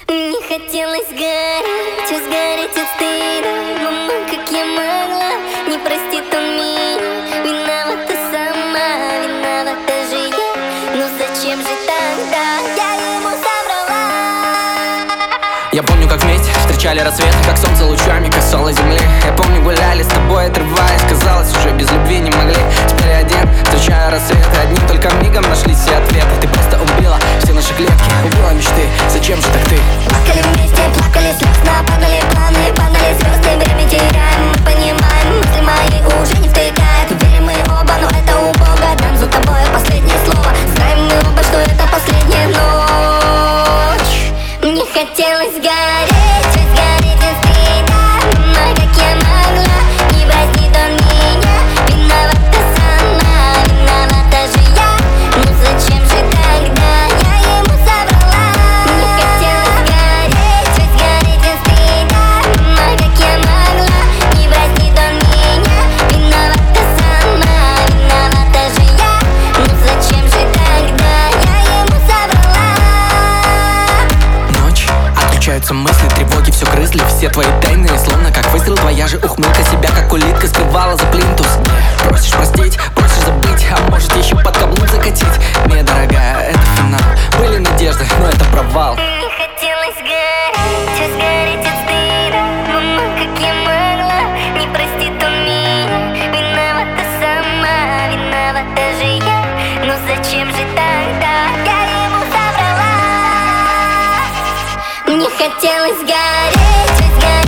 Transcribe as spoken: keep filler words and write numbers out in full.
Не хотелось гореть, а сгореть от стыда. Мама, как я могла, не простит он меня. Виновата сама, виновата же я. Но зачем же тогда я ему соврала? Я помню, как вместе встречали рассвет, как солнце лучами касалось земли. Я помню, гуляли с тобой, отрываясь. Казалось, уже без любви не могли. Теперь я один, встречая рассветы. Одним только мигом нашлись все ответы. Ты просто убила все наши клетки, убила мечты. Зачем же так ты? Плакали вместе, плакали слезно, падали планы, падали звезды, время теряем. Мы понимаем, мысли мои уже не втыкают. Верим мы оба, но это у Бога. Дам за тобой последнее слово. Знаем мы оба, что это последняя ночь. Мне хотелось гореть, ведь гореть от стыда. Но как я могла, не простит он меня. Виновата сама, виновата же я. Ну зачем же тогда я ему соврала? Мне хотелось гореть, ведь гореть от стыда. Но как я могла, не простит он меня. Виновата сама, виновата же я. Ну зачем же тогда я ему соврала? Ночь, отключаются мысли, тревоги все грызли. Все твои тайны, словно как выстрел. Твоя же ухмылка себя, как улитка, сбивала за плинтус. Просишь простить, просишь забыть, а может еще под каблук закатить. Не, дорогая, это финал. Были надежды, но это провал. Не хотелось гореть, а сгореть от стыда. Мама, как я могла, не простит он меня. Виновата сама, виновата же я. Но зачем же тогда я ему соврала? Мне хотелось гореть, а сгореть